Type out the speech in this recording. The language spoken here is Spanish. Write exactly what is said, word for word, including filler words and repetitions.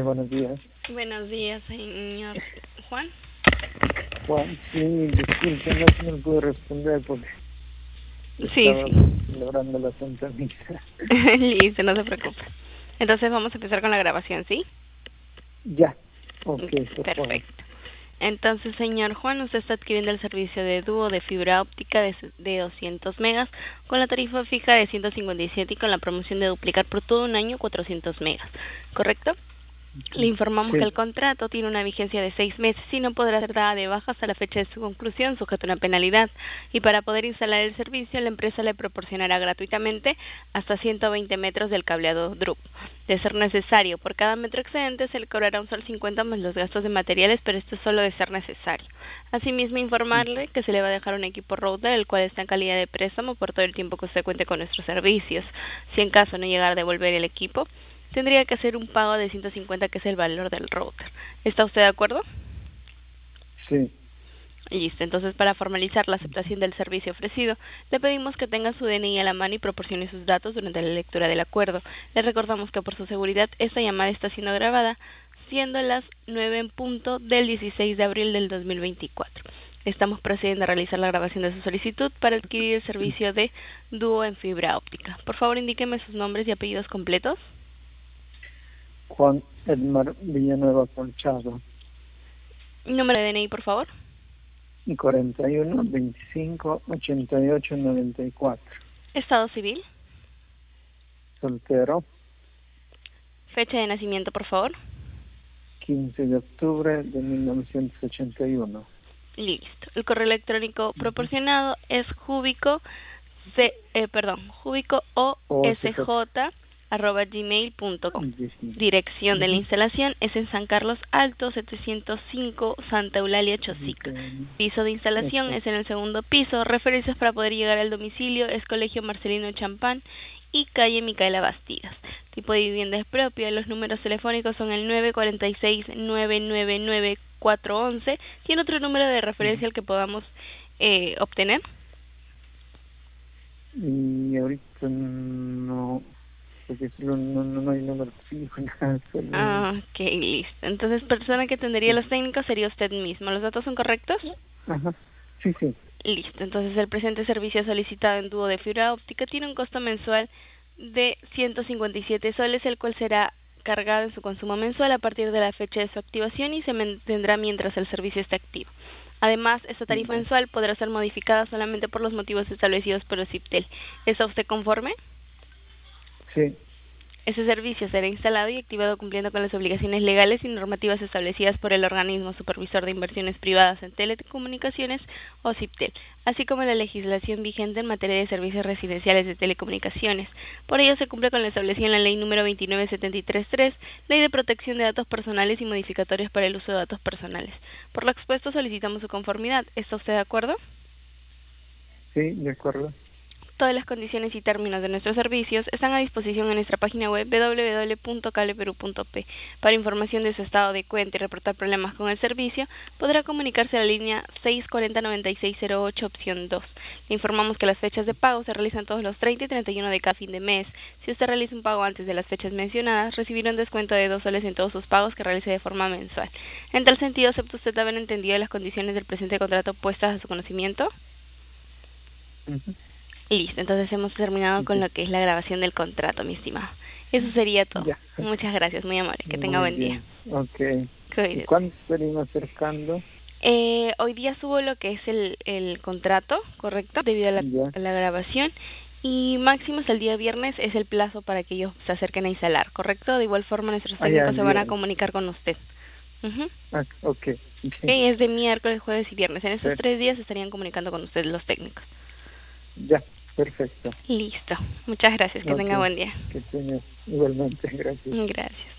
buenos días. Buenos días, señor Juan. Juan, sí, disculpe, no se me pude responder porque Sí, estaba sí. celebrando la Santa Misa. Listo, no se preocupe. Entonces vamos a empezar con la grabación, ¿sí? Ya, ok, Ok, por favor. perfecto. Entonces, señor Juan, usted está adquiriendo el servicio de dúo de fibra óptica de, de doscientos megas con la tarifa fija de ciento cincuenta y siete y con la promoción de duplicar por todo un año cuatrocientos megas, ¿correcto? Le informamos que el Sí, contrato tiene una vigencia de seis meses y no podrá ser dada de baja hasta la fecha de su conclusión, sujeto a una penalidad. Y para poder instalar el servicio, la empresa le proporcionará gratuitamente hasta ciento veinte metros del cableado D R U P. De ser necesario, por cada metro excedente se le cobrará un sol cincuenta más los gastos de materiales, pero esto es solo de ser necesario. Asimismo, informarle que se le va a dejar un equipo router, el cual está en calidad de préstamo por todo el tiempo que usted cuente con nuestros servicios. Si en caso no llegara a devolver el equipo, tendría que hacer un pago de ciento cincuenta, que es el valor del router. ¿Está usted de acuerdo? sí. Listo, entonces para formalizar la aceptación del servicio ofrecido, le pedimos que tenga su D N I a la mano y proporcione sus datos durante la lectura del acuerdo. Le recordamos que por su seguridad esta llamada está siendo grabada, siendo las nueve en punto del dieciséis de abril del dos mil veinticuatro. Estamos procediendo a realizar la grabación de su solicitud para adquirir el servicio de dúo en fibra óptica. Por favor, indíqueme sus nombres y apellidos completos. Juan Edmar Villanueva Colchado. Número de D N I, por favor. cuarenta y uno, veinticinco, ochenta y ocho, noventa y cuatro. Estado civil. Soltero, Fecha de nacimiento, por favor. quince de octubre de mil novecientos ochenta y uno. Listo. El correo electrónico proporcionado es jubico, c, eh, perdón, jubico O S J. osj arroba gmail punto com. diecinueve. Dirección de la Ujú. instalación es en San Carlos Alto, setecientos cinco, Santa Eulalia, Chosica. Piso de instalación es Exacto. en el segundo piso. Referencias para poder llegar al domicilio es Colegio Marcelino Champán y calle Micaela Bastidas. Tipo de vivienda es propia. Los números telefónicos son el nueve cuatro seis, nueve nueve nueve, cuatro once. ¿Tiene otro número de referencia al que podamos eh, obtener? Y ahorita no, porque solo no, no, no hay número fijo, nada, solo... Ah, ok, listo. Entonces, persona que atendería a Sí. los técnicos sería usted mismo. ¿Los datos son correctos? Ajá, sí, sí. Listo. Entonces, el presente servicio solicitado en dúo de fibra óptica tiene un costo mensual de ciento cincuenta y siete soles, el cual será cargado en su consumo mensual a partir de la fecha de su activación y se mantendrá mientras el servicio esté activo. Además, esta tarifa Ya. mensual podrá ser modificada solamente por los motivos establecidos por el CIPTEL. ¿Está usted conforme? Sí, Ese servicio será instalado y activado cumpliendo con las obligaciones legales y normativas establecidas por el Organismo Supervisor de Inversiones Privadas en Telecomunicaciones o CIPTEL, así como la legislación vigente en materia de servicios residenciales de telecomunicaciones. Por ello se cumple con lo establecido en la Ley número veintinueve setenta y tres tres, Ley de Protección de Datos Personales y Modificatorios para el Uso de Datos Personales. Por lo expuesto solicitamos su conformidad. ¿Está usted de acuerdo? sí, de acuerdo. Todas las condiciones y términos de nuestros servicios están a disposición en nuestra página web doble u doble u doble u punto cableperú punto pe. Para información de su estado de cuenta y reportar problemas con el servicio, podrá comunicarse a la línea seis cuatro cero, nueve seis cero ocho, opción dos. Le informamos que las fechas de pago se realizan todos los treinta y treinta y uno de cada fin de mes. Si usted realiza un pago antes de las fechas mencionadas, recibirá un descuento de dos soles en todos sus pagos que realice de forma mensual. En tal sentido, ¿acepta usted haber entendido las condiciones del presente contrato puestas a su conocimiento? Ujú. Listo, entonces hemos terminado con Ya. lo que es la grabación del contrato, mi estimado. Eso sería todo. Ya. Muchas gracias, muy amable. Que tenga Muy buen día. bien, ok. ¿Y Cuídese. cuándo estarían acercando? Eh, hoy día subo lo que es el, el contrato, ¿correcto? Debido a la, Ya. a la grabación. Y máximo hasta el día viernes es el plazo para que ellos se acerquen a instalar, ¿correcto? De igual forma nuestros Ah, ya, técnicos el se van a viernes. comunicar con usted. Ujú. Ah, ok. Ok, Okay. es de miércoles, jueves y viernes. En esos Per- tres días se estarían comunicando con usted los técnicos. ya, perfecto. Listo. Muchas gracias. Que tenga Ok. buen día. Que tengas igualmente, gracias. Gracias.